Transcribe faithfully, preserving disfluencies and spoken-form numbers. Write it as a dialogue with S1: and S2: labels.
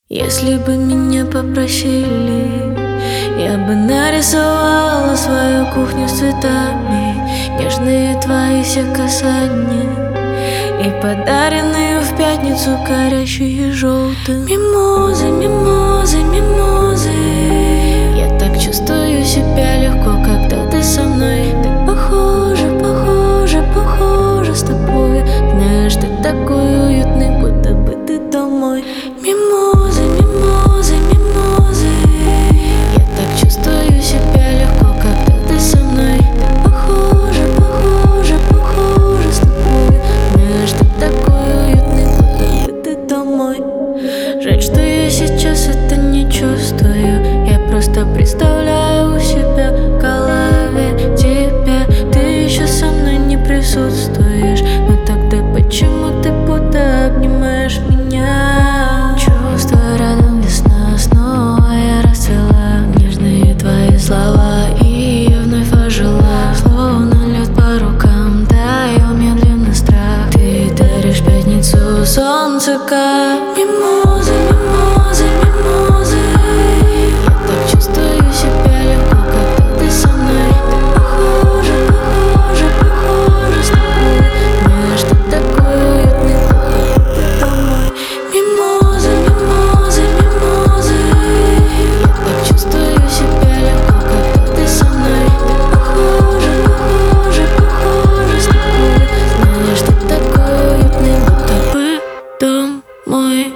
S1: Если бы меня попросили, я бы нарисовала свою кухню с цветами, нежные твои все касания и подаренные в пятницу горящие желтым. Мимозы, мимозы, мимозы. Я так чувствую себя легко, когда ты со мной. Так похоже, похоже, похоже с тобой. Знаешь, ты такой уютный, будто бы ты домой. Мимозы, мимозы, мимозы. Я так чувствую себя легко, когда ты со мной. Так похоже, похоже, похоже с тобой. Знаешь, ты такой уютный, будто бы ты домой. Жаль, что я сейчас это не чувствую. Я просто представляю у себя в голове тебя. Ты еще со мной не присутствуешь, но тогда почему ты будто обнимаешь меня? Чувство рядом, весна снова я расцвела. Нежные твои слова, и я вновь ожила. Словно лед по рукам, таял медленно страх. Ты даришь пятницу, солнце как мимозы, мимозы, мимозы. Я так чувствую себя легко, когда ты со мной. Так похоже, похоже, похоже с тобой. Знаешь, ты такой уютный, будто бы ты домой. Мимозы, мимозы, мимозы. Я так чувствую себя легко, когда ты со мной. Так похоже, похоже, похоже с тобой. Знаешь, ты такой уютный, будто бы домой.